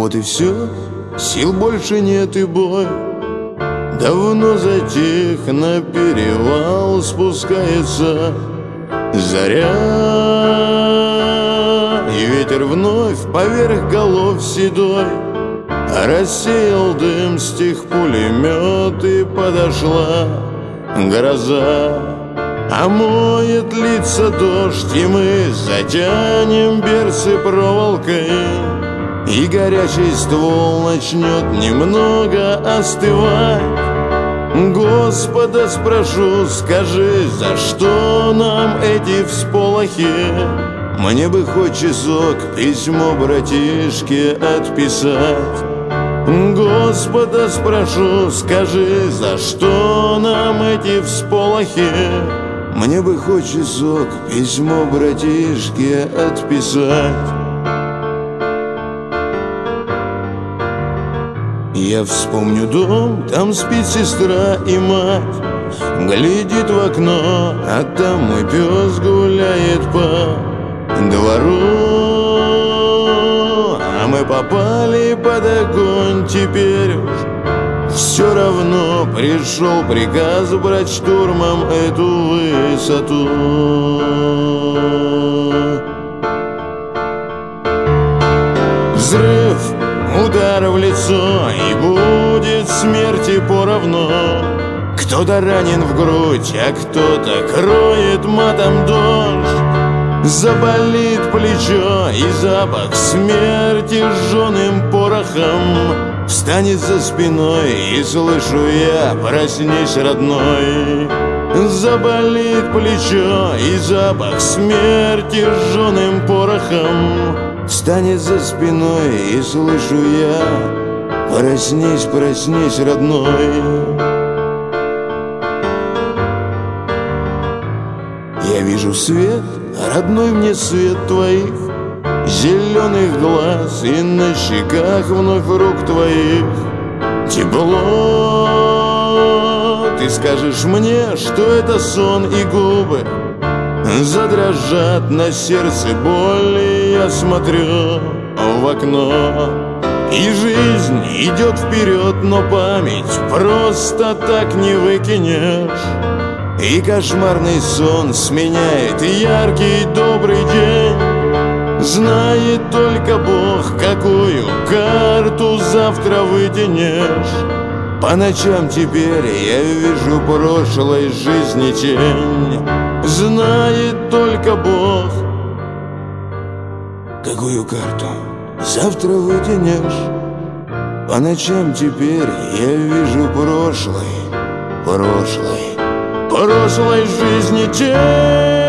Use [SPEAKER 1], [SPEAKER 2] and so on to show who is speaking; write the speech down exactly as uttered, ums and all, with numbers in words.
[SPEAKER 1] Вот и все, сил больше нет, и бой давно затих, на перевал спускается заря. И ветер вновь поверх голов седой рассеял дым, стих пулемет, и подошла гроза. Омоет лица дождь, и мы затянем берцы проволокой, и горячий ствол начнет немного остывать. Господа спрошу, скажи, за что нам эти всполохи? Мне бы хоть часок письмо братишке отписать. Господа спрошу, скажи, за что нам эти всполохи? Мне бы хоть часок письмо братишке отписать. Я вспомню дом, там спит сестра и мать, глядит в окно, а там мой пес гуляет по двору. А мы попали под огонь, теперь уж все равно пришел приказ брать штурмом эту высоту. Взрыв, удар в лицо, и будет смерти поровну. Кто-то ранен в грудь, а кто-то кроет матом дождь. Заболит плечо, и запах смерти жженым порохом встанет за спиной, и слышу я: проснись, родной. Заболит плечо, и запах смерти жженым порохом встанет за спиной, и слышу я: проснись, проснись, родной. Я вижу свет, родной мне свет твоих зеленых глаз, и на щеках вновь рук твоих тепло. Ты скажешь мне, что это сон, и губы задрожат, на сердце боль, и я смотрю в окно. И жизнь идет вперед, но память просто так не выкинешь. И кошмарный сон сменяет яркий добрый день. Знает только Бог, какую карту завтра вытянешь. По ночам теперь я вижу прошлой жизни тень. Знает только Бог, какую карту завтра вытянешь. По ночам теперь я вижу прошлой, прошлой, прошлой жизни тень.